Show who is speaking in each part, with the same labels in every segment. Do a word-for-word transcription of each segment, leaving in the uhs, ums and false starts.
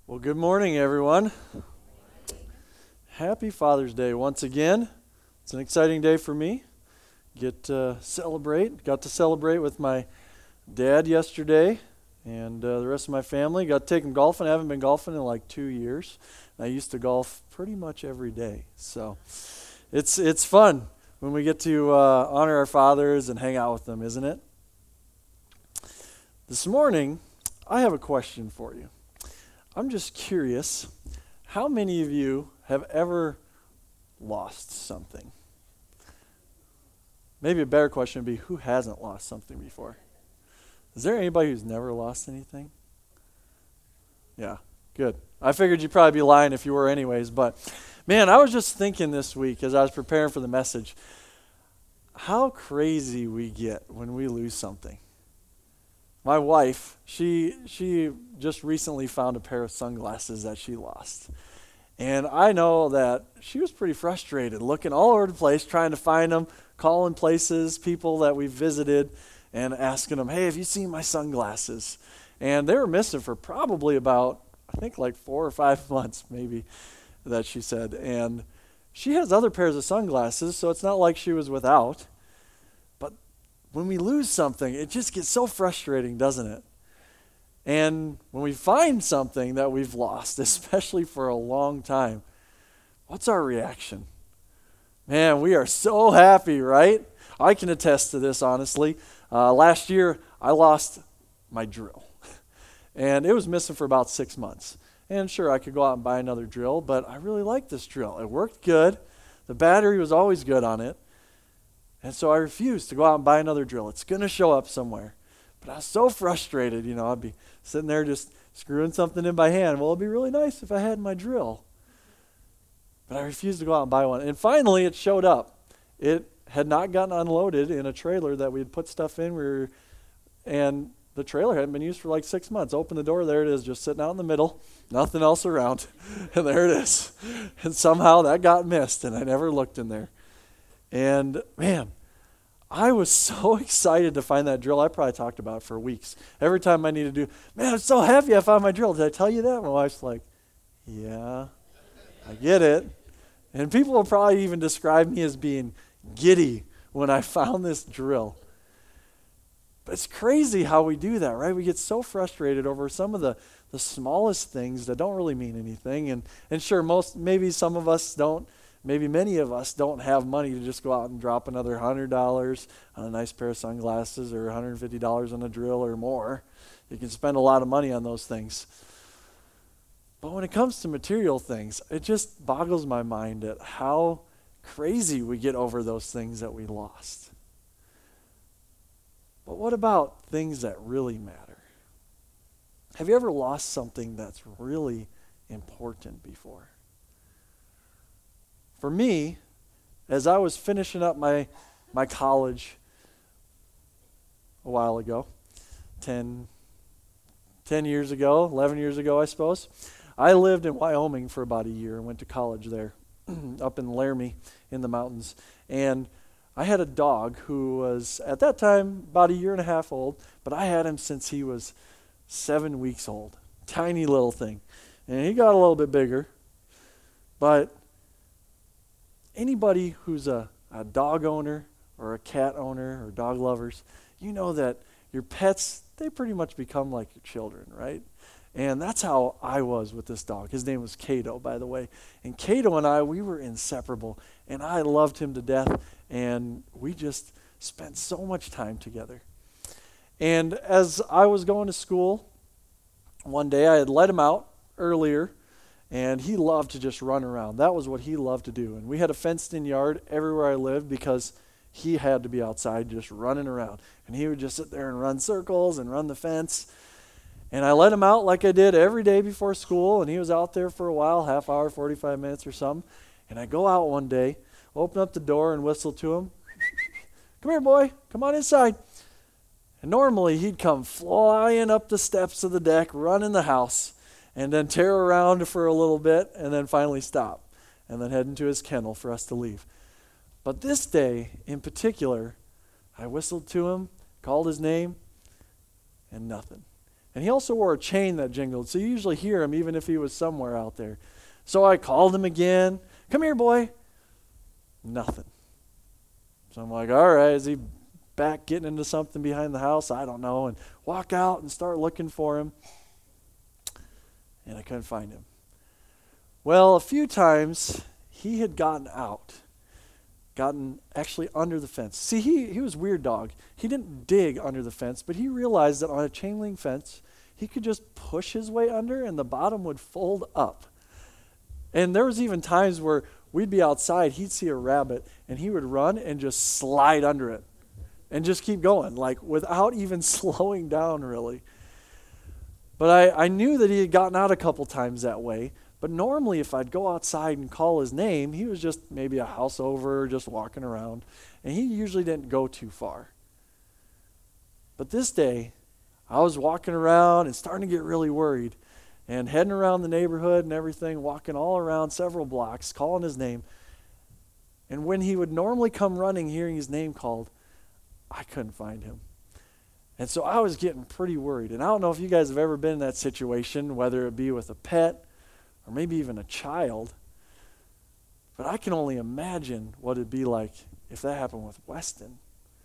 Speaker 1: Well, good morning, everyone. Happy Father's Day once again. It's an exciting day for me. Get to celebrate. Got to celebrate with my dad yesterday and uh, the rest of my family. Got to take him golfing. I haven't been golfing in like two years. I used to golf pretty much every day. So it's it's fun when we get to uh, honor our fathers and hang out with them, isn't it? This morning, I have a question for you. I'm just curious, how many of you have ever lost something? Maybe a better question would be, who hasn't lost something before? Is there anybody who's never lost anything? Yeah, good. I figured you'd probably be lying if you were anyways, but man, I was just thinking this week as I was preparing for the message, how crazy we get when we lose something. My wife, she she just recently found a pair of sunglasses that she lost. And I know that she was pretty frustrated, looking all over the place, trying to find them, calling places, people that we visited, and asking them, hey, have you seen my sunglasses? And they were missing for probably about, I think like four or five months maybe, that she said. And she has other pairs of sunglasses, so it's not like she was without. When we lose something, it just gets so frustrating, doesn't it? And when we find something that we've lost, especially for a long time, what's our reaction? Man, we are so happy, right? I can attest to this, honestly. Uh, last year, I lost my drill. And it was missing for about six months. And sure, I could go out and buy another drill, but I really liked this drill. It worked good. The battery was always good on it. And so I refused to go out and buy another drill. It's going to show up somewhere. But I was so frustrated, you know, I'd be sitting there just screwing something in by hand. Well, it'd be really nice if I had my drill. But I refused to go out and buy one. And finally, it showed up. It had not gotten unloaded in a trailer that we had put stuff in. We were, and the trailer hadn't been used for like six months. Open the door, there it is, just sitting out in the middle, nothing else around. And there it is. And somehow that got missed, and I never looked in there. And man, I was so excited to find that drill. I probably talked about it for weeks. Every time I needed to do, man, I'm so happy I found my drill. Did I tell you that? My wife's like, yeah, I get it. And people will probably even describe me as being giddy when I found this drill. But it's crazy how we do that, right? We get so frustrated over some of the, the smallest things that don't really mean anything. And, and sure, most maybe some of us don't. Maybe many of us don't have money to just go out and drop another one hundred dollars on a nice pair of sunglasses or one hundred fifty dollars on a drill or more. You can spend a lot of money on those things. But when it comes to material things, it just boggles my mind at how crazy we get over those things that we lost. But what about things that really matter? Have you ever lost something that's really important before? For me, as I was finishing up my my college a while ago, ten, ten years ago, eleven years ago, I suppose, I lived in Wyoming for about a year and went to college there, up in Laramie in the mountains. And I had a dog who was, at that time, about a year and a half old, but I had him since he was seven weeks old. Tiny little thing. And he got a little bit bigger, but anybody who's a, a dog owner or a cat owner or dog lovers, you know that your pets, they pretty much become like your children, right? And that's how I was with this dog. His name was Cato, by the way. And Cato and I, we were inseparable. And I loved him to death. And we just spent so much time together. And as I was going to school, one day I had let him out earlier. And he loved to just run around. That was what he loved to do. And we had a fenced-in yard everywhere I lived because he had to be outside just running around. And he would just sit there and run circles and run the fence. And I let him out like I did every day before school. And he was out there for a while, half hour, forty-five minutes or something. And I go out one day, open up the door and whistle to him. Come here, boy. Come on inside. And normally he'd come flying up the steps of the deck, run in the house, and then tear around for a little bit, and then finally stop, and then head into his kennel for us to leave. But this day, in particular, I whistled to him, called his name, and nothing. And he also wore a chain that jingled, so you usually hear him even if he was somewhere out there. So I called him again. Come here, boy. Nothing. So I'm like, all right, is he back getting into something behind the house? I don't know. And walk out and start looking for him. And I couldn't find him. Well, a few times he had gotten out, gotten actually under the fence. See, he, he was a weird dog. He didn't dig under the fence, but he realized that on a chain link fence, he could just push his way under and the bottom would fold up. And there was even times where we'd be outside, he'd see a rabbit, and he would run and just slide under it and just keep going, like without even slowing down, really. But I, I knew that he had gotten out a couple times that way. But normally if I'd go outside and call his name, he was just maybe a house over, just walking around. And he usually didn't go too far. But this day, I was walking around and starting to get really worried. And heading around the neighborhood and everything, walking all around several blocks, calling his name. And when he would normally come running, hearing his name called, I couldn't find him. And so I was getting pretty worried. And I don't know if you guys have ever been in that situation, whether it be with a pet or maybe even a child. But I can only imagine what it'd be like if that happened with Weston.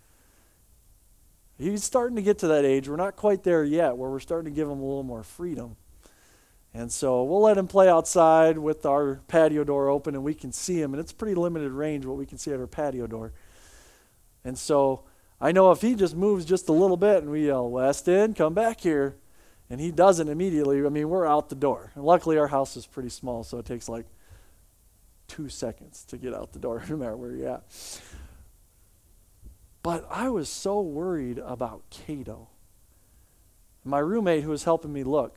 Speaker 1: He's starting to get to that age. We're not quite there yet, where we're starting to give him a little more freedom. And so we'll let him play outside with our patio door open, and we can see him. And it's pretty limited range what we can see at our patio door. And so I know if he just moves just a little bit and we yell, Weston, come back here. And he doesn't immediately. I mean, we're out the door. And luckily our house is pretty small, so it takes like two seconds to get out the door, no matter where you're at. But I was so worried about Cato. My roommate who was helping me look,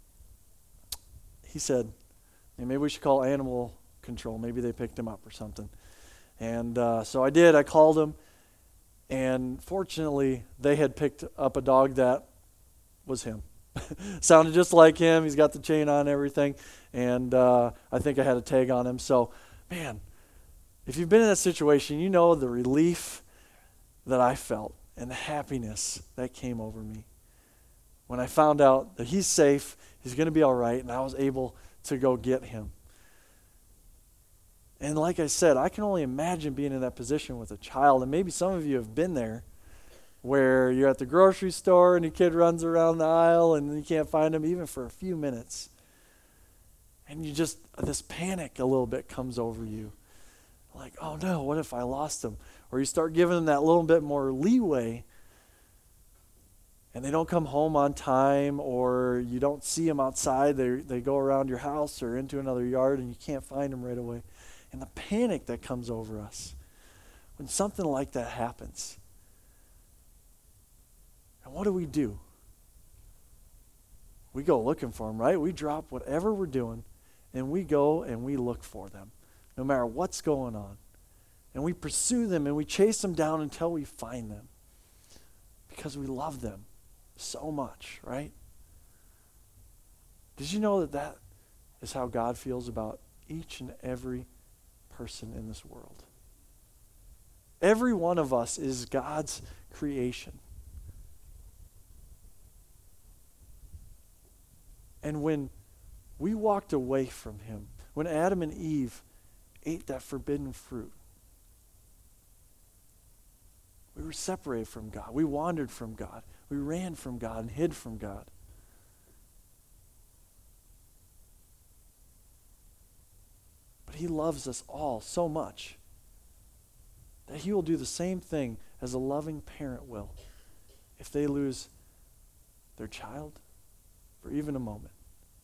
Speaker 1: he said, hey, maybe we should call animal control. Maybe they picked him up or something. And uh, so I did. I called him. And fortunately, they had picked up a dog that was him. Sounded just like him. He's got the chain on and everything. And uh, I think I had a tag on him. So, man, if you've been in that situation, you know the relief that I felt and the happiness that came over me when I found out that he's safe, he's going to be all right, and I was able to go get him. And like I said, I can only imagine being in that position with a child, and maybe some of you have been there, where you're at the grocery store and your kid runs around the aisle and you can't find him even for a few minutes. And you just, this panic a little bit comes over you. Like, oh no, what if I lost him? Or you start giving them that little bit more leeway and they don't come home on time, or you don't see them outside. They they go around your house or into another yard and you can't find them right away. And the panic that comes over us when something like that happens. And what do we do? We go looking for them, right? We drop whatever we're doing and we go and we look for them, no matter what's going on. And we pursue them and we chase them down until we find them, because we love them so much, right? Did you know that that is how God feels about each and every person in this world? Every one of us is God's creation. And when we walked away from him, when Adam and Eve ate that forbidden fruit, we were separated from God. We wandered from God. We ran from God and hid from God. But he loves us all so much that he will do the same thing as a loving parent will if they lose their child for even a moment,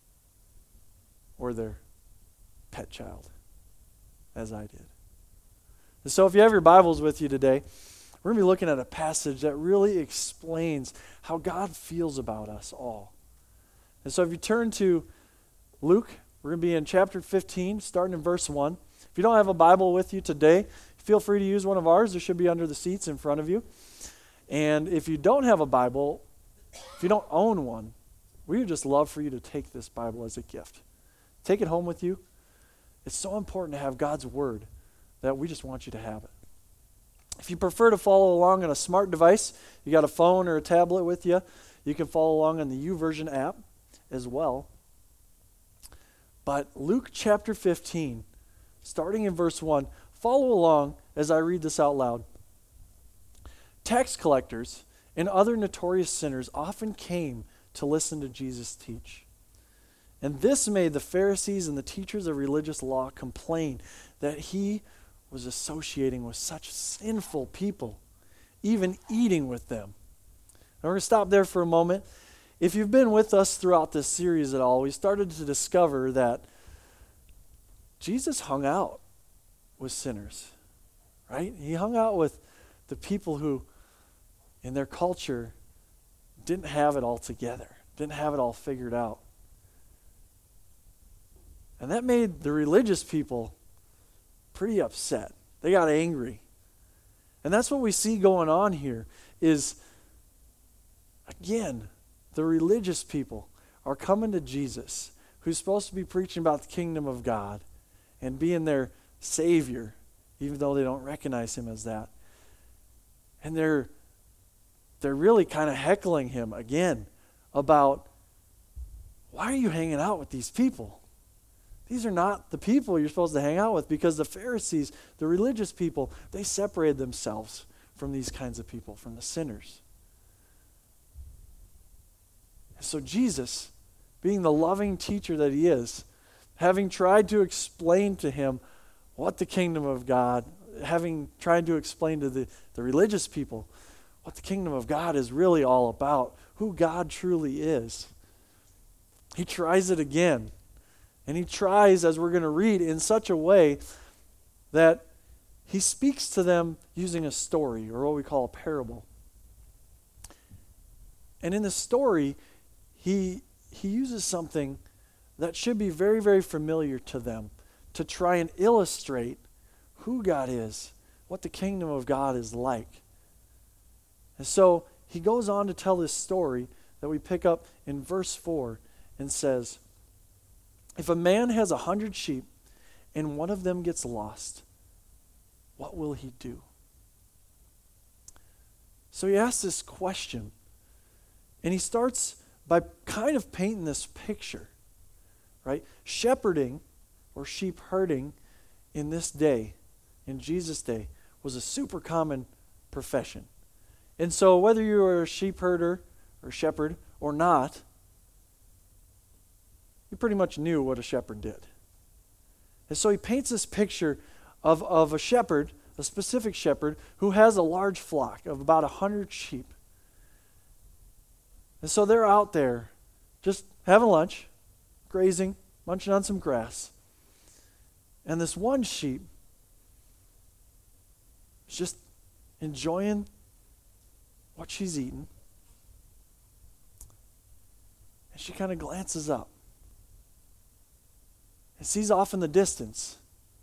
Speaker 1: or their pet child, as I did. And so if you have your Bibles with you today, we're going to be looking at a passage that really explains how God feels about us all. And so if you turn to Luke, we're going to be in chapter fifteen, starting in verse one. If you don't have a Bible with you today, feel free to use one of ours. There should be under the seats in front of you. And if you don't have a Bible, if you don't own one, we would just love for you to take this Bible as a gift. Take it home with you. It's so important to have God's Word that we just want you to have it. If you prefer to follow along on a smart device, you got a phone or a tablet with you, You can follow along on the YouVersion app as well. But Luke chapter fifteen, starting in verse one, follow along as I read this out loud. Tax collectors and other notorious sinners often came to listen to Jesus teach. And this made the Pharisees and the teachers of religious law complain that he was associating with such sinful people, even eating with them. Now we're going to stop there for a moment. If you've been with us throughout this series at all, we started to discover that Jesus hung out with sinners, right? He hung out with the people who, in their culture, didn't have it all together, didn't have it all figured out. And that made the religious people pretty upset. They got angry. And that's what we see going on here is, again, the religious people are coming to Jesus, who's supposed to be preaching about the kingdom of God and being their Savior, even though they don't recognize him as that. And they're they're really kind of heckling him again about, why are you hanging out with these people? These are not the people you're supposed to hang out with, because the Pharisees, the religious people, they separated themselves from these kinds of people, from the sinners. So Jesus, being the loving teacher that he is, having tried to explain to him what the kingdom of God, having tried to explain to the, the religious people what the kingdom of God is really all about, who God truly is, he tries it again. And he tries, as we're going to read, in such a way that he speaks to them using a story, or what we call a parable. And in the story, he he uses something that should be very, very familiar to them to try and illustrate who God is, what the kingdom of God is like. And so he goes on to tell this story that we pick up in verse four and says, if a man has a hundred sheep and one of them gets lost, what will he do? So he asks this question, and he starts by kind of painting this picture, right? Shepherding or sheep herding in this day, in Jesus' day, was a super common profession. And so whether you were a sheep herder or shepherd or not, you pretty much knew what a shepherd did. And so he paints this picture of, of a shepherd, a specific shepherd, who has a large flock of about a hundred sheep. And so they're out there just having lunch, grazing, munching on some grass. And this one sheep is just enjoying what she's eating. And she kind of glances up and sees off in the distance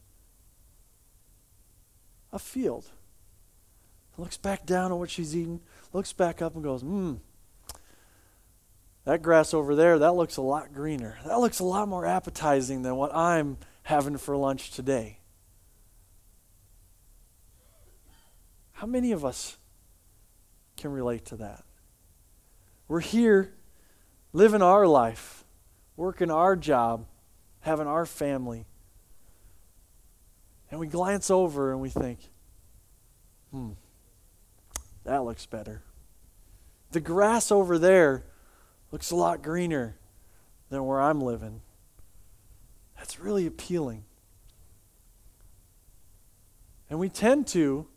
Speaker 1: a field. Looks back down at what she's eating, looks back up and goes, hmm, that grass over there, that looks a lot greener. That looks a lot more appetizing than what I'm having for lunch today. How many of us can relate to that? We're here living our life, working our job, having our family, and we glance over and we think, hmm, that looks better. The grass over there looks a lot greener than where I'm living. That's really appealing. And we tend to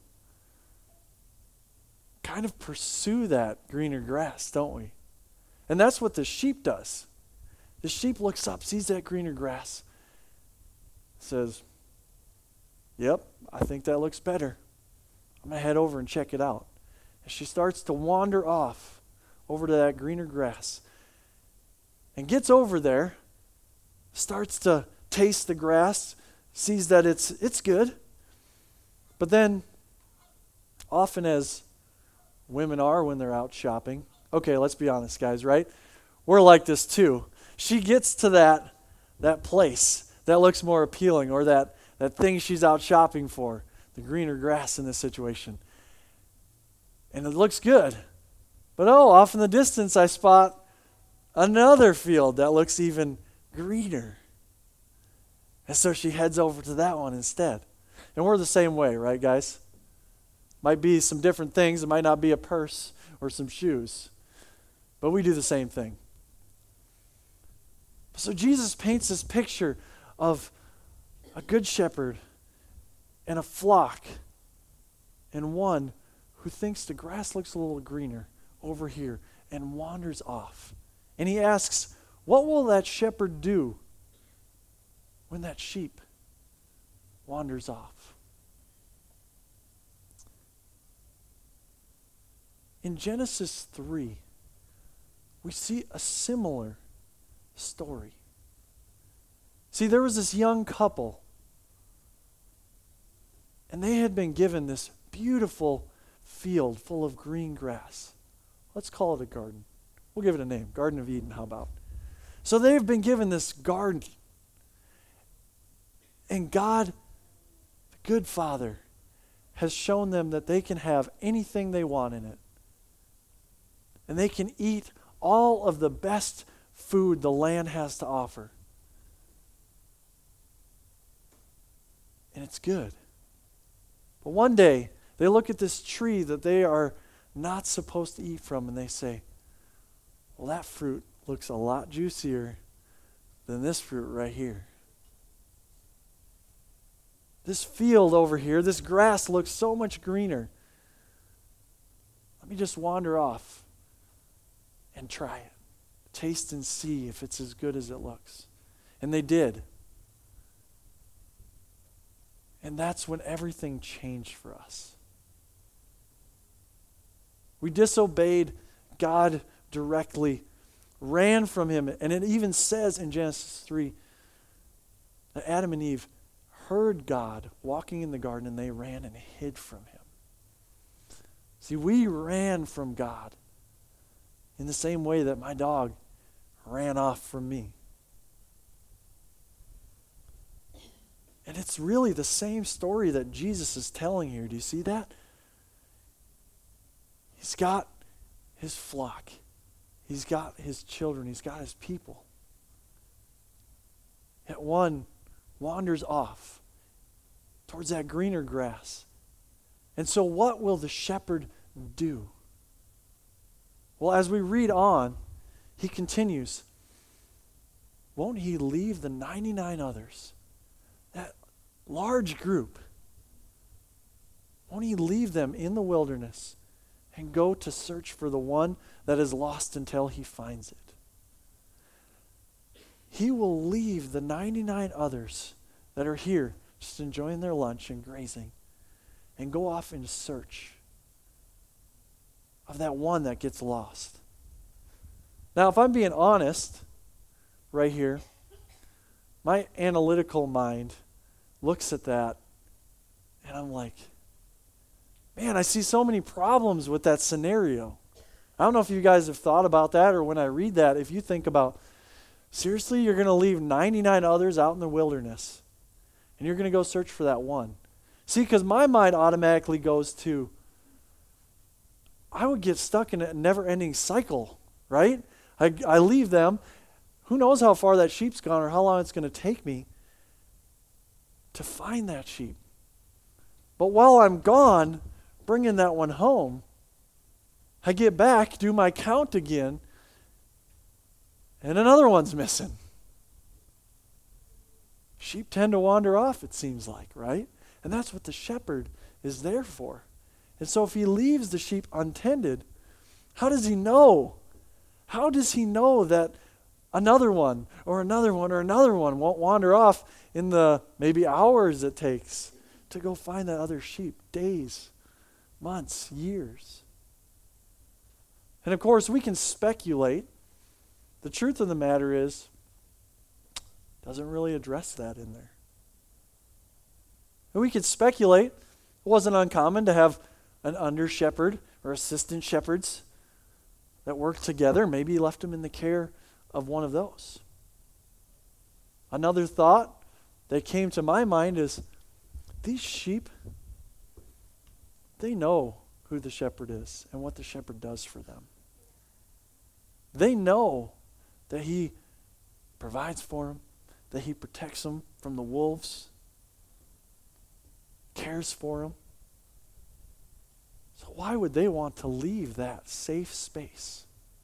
Speaker 1: kind of pursue that greener grass, don't we? And that's what the sheep does. The sheep looks up, sees that greener grass, says, yep, I think that looks better. I'm going to head over and check it out. And she starts to wander off over to that greener grass and gets over there, starts to taste the grass, sees that it's it's good. But then, often as women are when they're out shopping, okay, let's be honest, guys, right? We're like this too. She gets to that that place that looks more appealing, or that, that thing she's out shopping for, the greener grass in this situation. And it looks good. But oh, off in the distance I spot another field that looks even greener. And so she heads over to that one instead. And we're the same way, right, guys? Might be some different things. It might not be a purse or some shoes. But we do the same thing. So Jesus paints this picture of a good shepherd and a flock and one who thinks the grass looks a little greener over here and wanders off. And he asks, what will that shepherd do when that sheep wanders off? In Genesis three, we see a similar story. See, there was this young couple, and they had been given this beautiful field full of green grass. Let's call it a garden. We'll give it a name, Garden of Eden, how about? So they've been given this garden, and God, the good Father, has shown them that they can have anything they want in it. And they can eat all of the best food the land has to offer. And it's good. But one day, they look at this tree that they are not supposed to eat from, and they say, well, that fruit looks a lot juicier than this fruit right here. This field over here, this grass looks so much greener. Let me just wander off and try it. Taste and see if it's as good as it looks. And they did. And that's when everything changed for us. We disobeyed God directly, ran from him. And it even says in Genesis three that Adam and Eve heard God walking in the garden and they ran and hid from him. See, we ran from God in the same way that my dog ran off from me. And it's really the same story that Jesus is telling here. Do you see that? He's got his flock. He's got his children. He's got his people. Yet one wanders off towards that greener grass. And so what will the shepherd do? Well, as we read on, he continues, won't he leave the ninety-nine others, that large group, won't he leave them in the wilderness and go to search for the one that is lost until he finds it? He will leave the ninety-nine others that are here just enjoying their lunch and grazing and go off in search of that one that gets lost. Now, if I'm being honest right here, my analytical mind looks at that and I'm like, man, I see so many problems with that scenario. I don't know if you guys have thought about that, or when I read that, if you think about, seriously, you're going to leave ninety-nine others out in the wilderness and you're going to go search for that one. See, because my mind automatically goes to, I would get stuck in a never-ending cycle, right? I, I leave them. Who knows how far that sheep's gone or how long it's going to take me to find that sheep. But while I'm gone, bringing that one home, I get back, do my count again, and another one's missing. Sheep tend to wander off, it seems like, right? And that's what the shepherd is there for. And so if he leaves the sheep untended, how does he know? How does he know that another one or another one or another one won't wander off in the maybe hours it takes to go find that other sheep? Days, months, years. And of course, we can speculate. The truth of the matter is, it doesn't really address that in there. And we could speculate. It wasn't uncommon to have an under shepherd or assistant shepherds that worked together. Maybe he left them in the care of one of those. Another thought that came to my mind is, these sheep, they know who the shepherd is and what the shepherd does for them. They know that he provides for them, that he protects them from the wolves, cares for them. So why would they want to leave that safe space?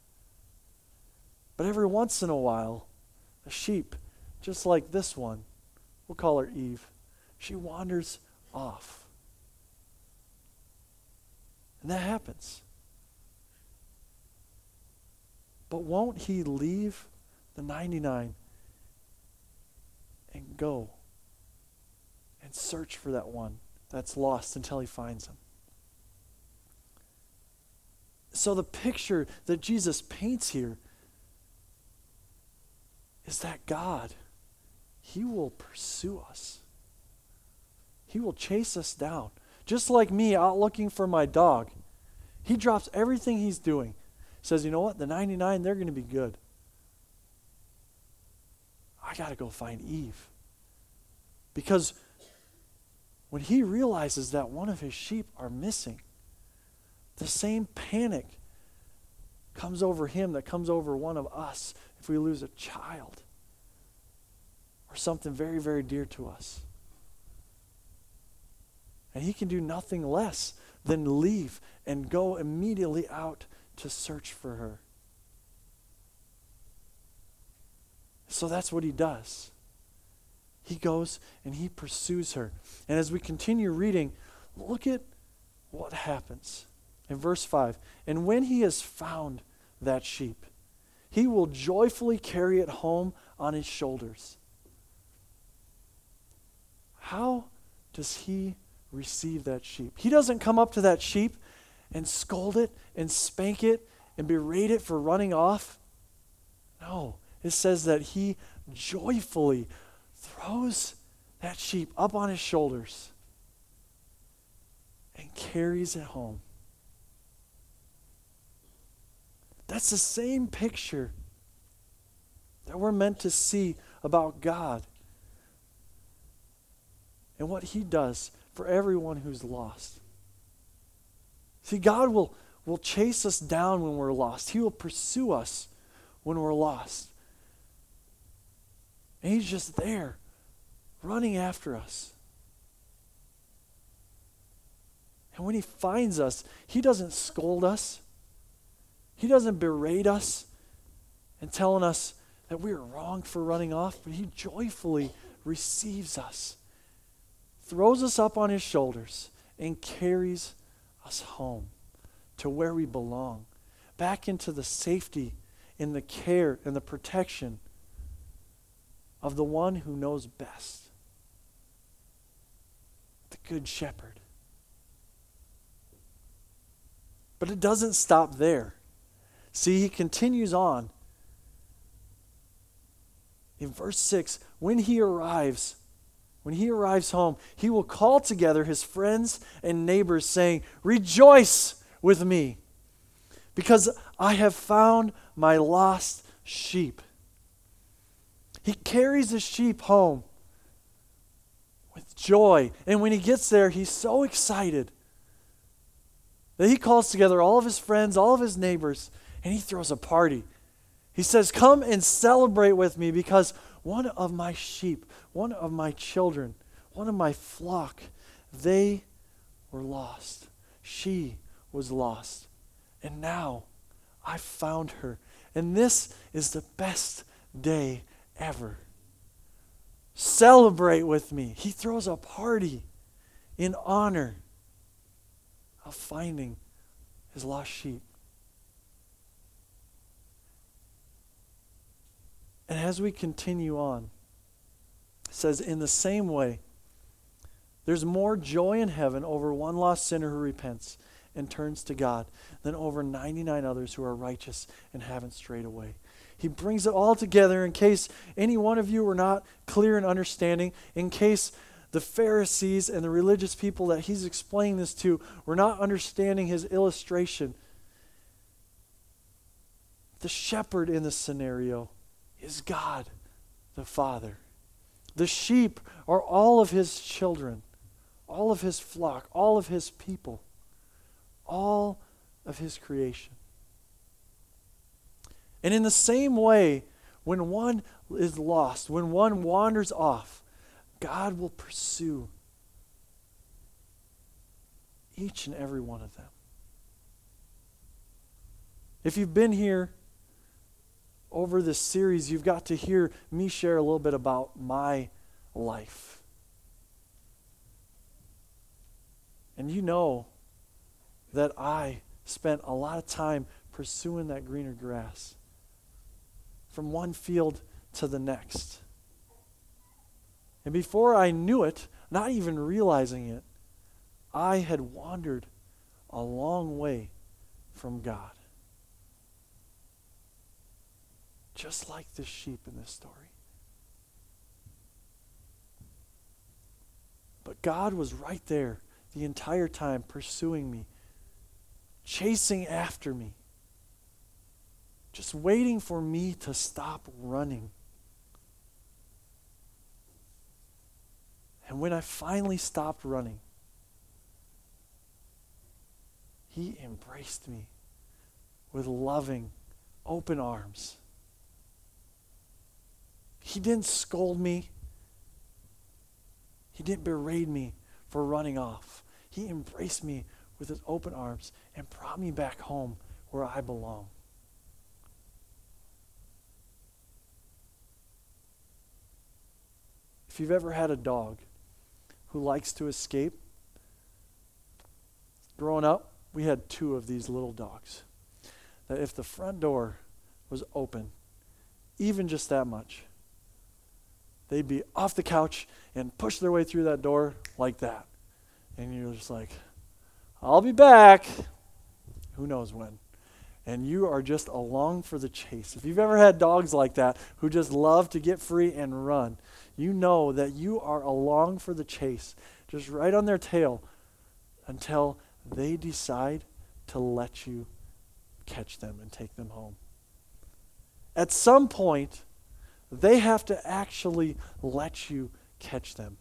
Speaker 1: But every once in a while, a sheep, just like this one, we'll call her Eve, she wanders off. And that happens. But won't he leave the ninety-nine and go and search for that one that's lost until he finds him? So the picture that Jesus paints here is that God, he will pursue us. He will chase us down. Just like me out looking for my dog. He drops everything he's doing. Says, you know what? The ninety-nine, they're going to be good. I got to go find Eve. Because when he realizes that one of his sheep are missing, the same panic comes over him that comes over one of us if we lose a child or something very, very dear to us. And he can do nothing less than leave and go immediately out to search for her. So that's what he does. He goes and he pursues her. And as we continue reading, look at what happens. In verse five, and when he has found that sheep, he will joyfully carry it home on his shoulders. How does he receive that sheep? He doesn't come up to that sheep and scold it and spank it and berate it for running off. No, it says that he joyfully throws that sheep up on his shoulders and carries it home. That's the same picture that we're meant to see about God and what he does for everyone who's lost. See, God will, will chase us down when we're lost. He will pursue us when we're lost. And he's just there, running after us. And when he finds us, he doesn't scold us. He doesn't berate us and telling us that we are wrong for running off, but he joyfully receives us, throws us up on his shoulders, and carries us home to where we belong, back into the safety and the care and the protection of the one who knows best, the Good Shepherd. But it doesn't stop there. See, he continues on. In verse six, when he arrives, when he arrives home, he will call together his friends and neighbors, saying, "Rejoice with me, because I have found my lost sheep." He carries the sheep home with joy. And when he gets there, he's so excited that he calls together all of his friends, all of his neighbors, and he throws a party. He says, "Come and celebrate with me, because one of my sheep, one of my children, one of my flock, they were lost. She was lost. And now I found her. And this is the best day ever. Celebrate with me." He throws a party in honor of finding his lost sheep. And as we continue on, it says, in the same way, there's more joy in heaven over one lost sinner who repents and turns to God than over ninety-nine others who are righteous and haven't strayed away. He brings it all together in case any one of you were not clear in understanding, in case the Pharisees and the religious people that he's explaining this to were not understanding his illustration. The shepherd in this scenario is God the Father. The sheep are all of his children, all of his flock, all of his people, all of his creation. And in the same way, when one is lost, when one wanders off, God will pursue each and every one of them. If you've been here over this series, you've got to hear me share a little bit about my life. And you know that I spent a lot of time pursuing that greener grass from one field to the next. And before I knew it, not even realizing it, I had wandered a long way from God. Just like this sheep in this story. But God was right there the entire time, pursuing me, chasing after me, just waiting for me to stop running. And when I finally stopped running, He embraced me with loving, open arms. He didn't scold me. He didn't berate me for running off. He embraced me with His open arms and brought me back home where I belong. If you've ever had a dog who likes to escape, growing up, we had two of these little dogs. That if the front door was open, even just that much, they'd be off the couch and push their way through that door like that. And you're just like, I'll be back. Who knows when? And you are just along for the chase. If you've ever had dogs like that who just love to get free and run, you know that you are along for the chase, just right on their tail until they decide to let you catch them and take them home. At some point, they have to actually let you catch them,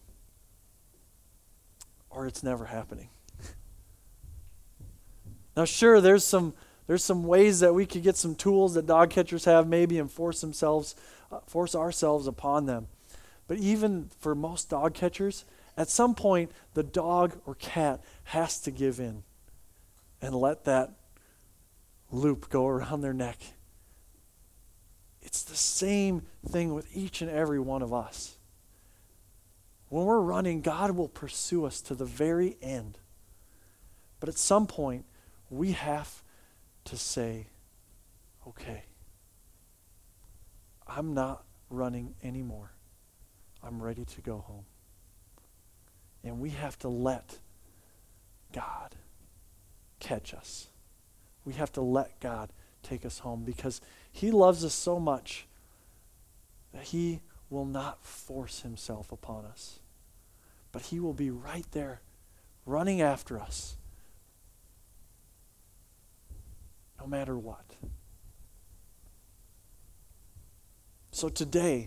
Speaker 1: or it's never happening. Now, sure, there's some there's some ways that we could get some tools that dog catchers have, maybe, and force themselves, uh, force ourselves upon them. But even for most dog catchers, at some point, the dog or cat has to give in and let that loop go around their neck. It's the same thing with each and every one of us. When we're running, God will pursue us to the very end. But at some point, we have to say, okay, I'm not running anymore. I'm ready to go home. And we have to let God catch us. We have to let God take us home because He loves us so much that He will not force Himself upon us. But He will be right there running after us no matter what. So today,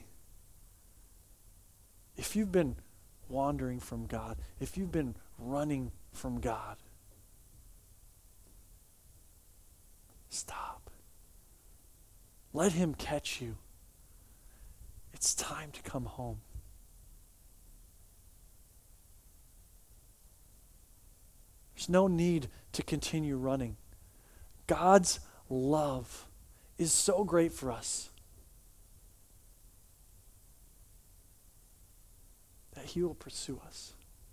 Speaker 1: if you've been wandering from God, if you've been running from God, stop. Let Him catch you. It's time to come home. There's no need to continue running. God's love is so great for us that He will pursue us.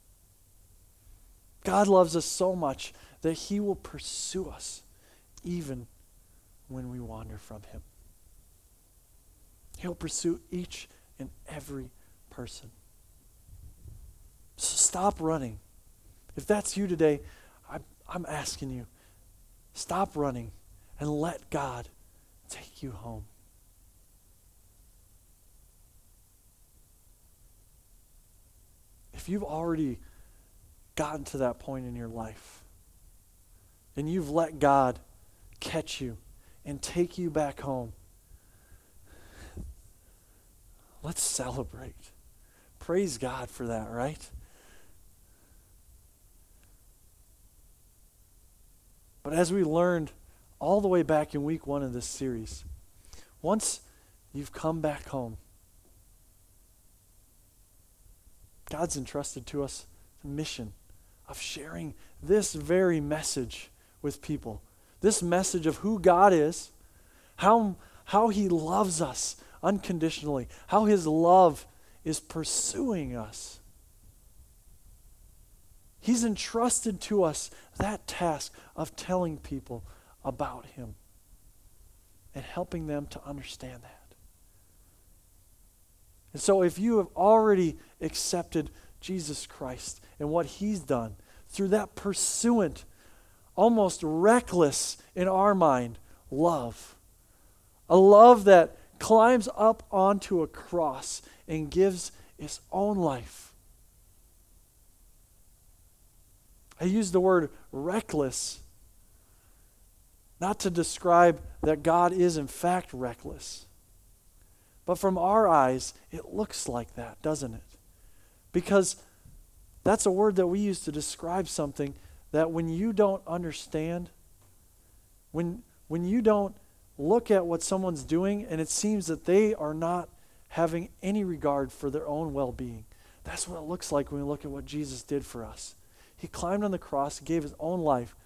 Speaker 1: God loves us so much that He will pursue us even when we wander from Him. He'll pursue each and every person. So stop running. If that's you today, I'm, I'm asking you, stop running and let God take you home. If you've already gotten to that point in your life and you've let God catch you and take you back home, let's celebrate. Praise God for that, right? But as we learned all the way back in week one of this series, once you've come back home, God's entrusted to us the mission of sharing this very message with people. This message of who God is, how, how he loves us unconditionally, how his love is pursuing us. He's entrusted to us that task of telling people about him and helping them to understand that. And so if you have already accepted Jesus Christ and what he's done through that pursuant, almost reckless in our mind, love, a love that climbs up onto a cross and gives its own life. I use the word reckless not to describe that God is in fact reckless. But from our eyes, it looks like that, doesn't it? Because that's a word that we use to describe something that when you don't understand, when, when you don't look at what someone's doing and it seems that they are not having any regard for their own well-being, that's what it looks like when we look at what Jesus did for us. He climbed on the cross, gave his own life,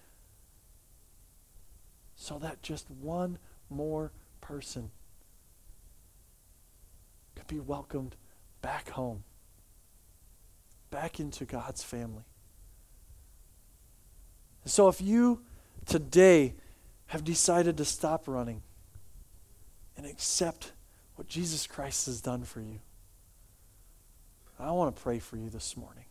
Speaker 1: so that just one more person could be welcomed back home, back into God's family. And so if you today have decided to stop running and accept what Jesus Christ has done for you, I want to pray for you this morning.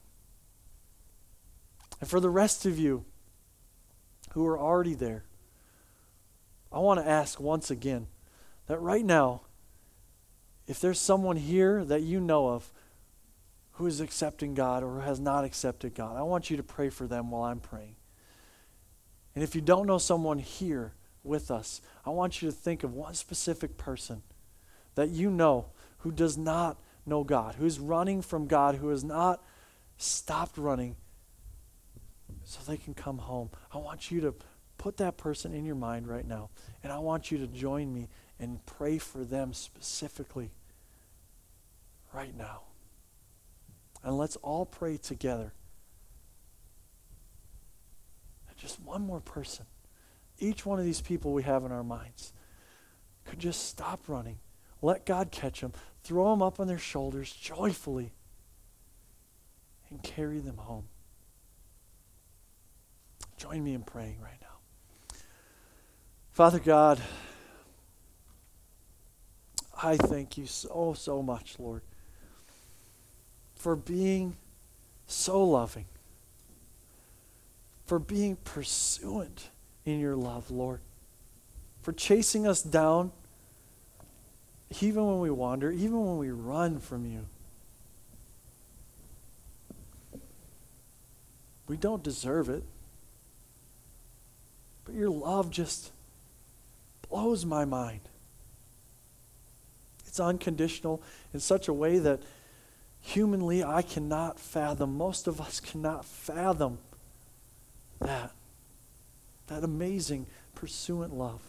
Speaker 1: And for the rest of you who are already there, I want to ask once again that right now, if there's someone here that you know of who is accepting God or who has not accepted God, I want you to pray for them while I'm praying. And if you don't know someone here with us, I want you to think of one specific person that you know who does not know God, who's running from God, who has not stopped running so they can come home. I want you to put that person in your mind right now, and I want you to join me and pray for them specifically right now. And let's all pray together. Just one more person. Each one of these people we have in our minds could just stop running. Let God catch them. Throw them up on their shoulders joyfully and carry them home. Join me in praying right now. Father God, I thank you so, so much, Lord, for being so loving, for being pursuant in your love, Lord, for chasing us down even when we wander, even when we run from you. We don't deserve it, but your love just blows my mind. It's unconditional in such a way that humanly I cannot fathom. Most of us cannot fathom that. That amazing pursuant love.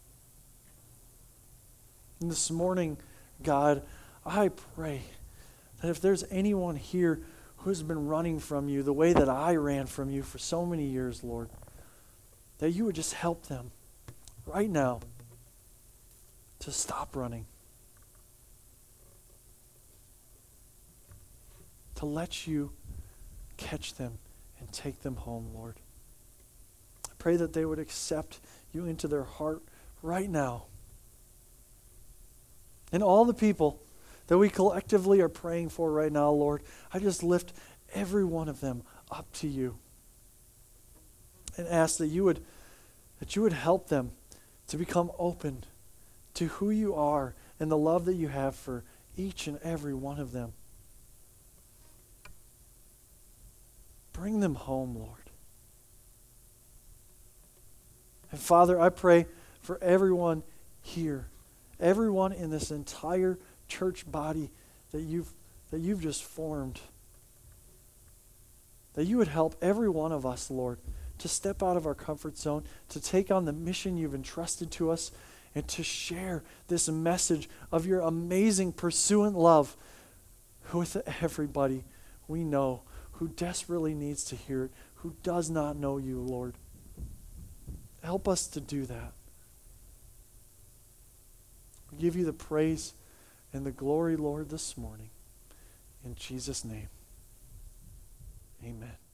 Speaker 1: And this morning, God, I pray that if there's anyone here who's been running from you the way that I ran from you for so many years, Lord, that you would just help them right now to stop running. To let you catch them and take them home, Lord. I pray that they would accept you into their heart right now. And all the people that we collectively are praying for right now, Lord, I just lift every one of them up to you and ask that you would that you would help them to become open to who you are and the love that you have for each and every one of them. Bring them home, Lord. And Father, I pray for everyone here, everyone in this entire church body that you've that you've just formed, that you would help every one of us, Lord, to step out of our comfort zone, to take on the mission you've entrusted to us, and to share this message of your amazing pursuant love with everybody we know who desperately needs to hear it, who does not know you, Lord. Help us to do that. We give you the praise and the glory, Lord, this morning. In Jesus' name, amen.